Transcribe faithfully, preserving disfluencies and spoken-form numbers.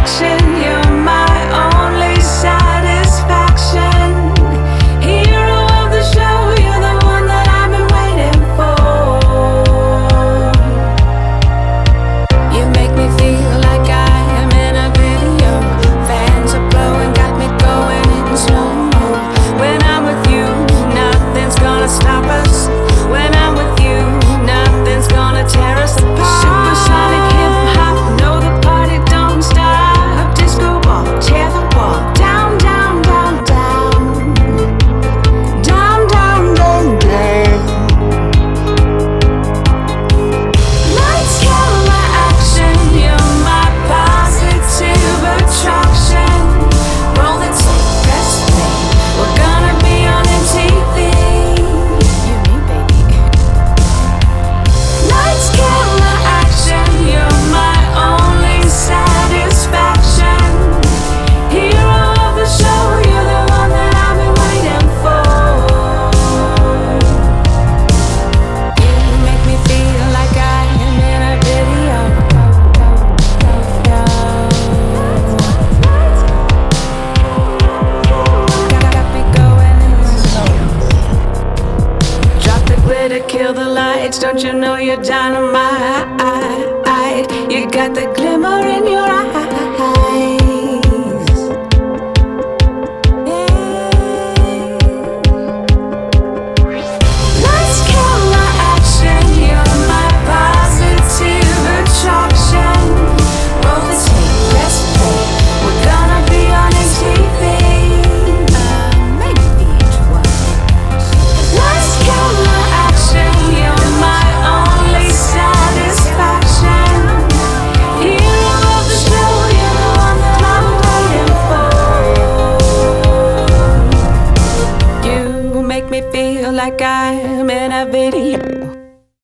action, you're my only satisfaction. Hero of the show, you're the one that I've been waiting for. You make me feel like I am in a video. Fans are blowing, got me going in slow-mo. When I'm with you, nothing's gonna stop us. When I'm with you, nothing's gonna tear us apart. Supersonic hip-hop, no, the party don't stop. Disco ball, tear the wall. Down, down, down, down. Down, down, down, down. Lights, camera, action, you're my positive attraction. Roll the tape, press play, we're gonna be on M T V. You and me, baby. Lights, camera, action, you're my only satisfaction. Hero of the show, you're the one that I've been waiting for. You make me feel like I am in a video. Got me going in slow. Drop the glitter, kill the lights. Don't you know you're dynamite? You got the glimmer in your eyes. Lights, camera, action, you're my positive attraction. Roll the tape, press play, we're gonna be on M T V. Uh, maybe V H one. Lights, camera, action, you're my only satisfaction. Hero of the show, you're the one that I'm waiting for. You make me feel like I'm in a video.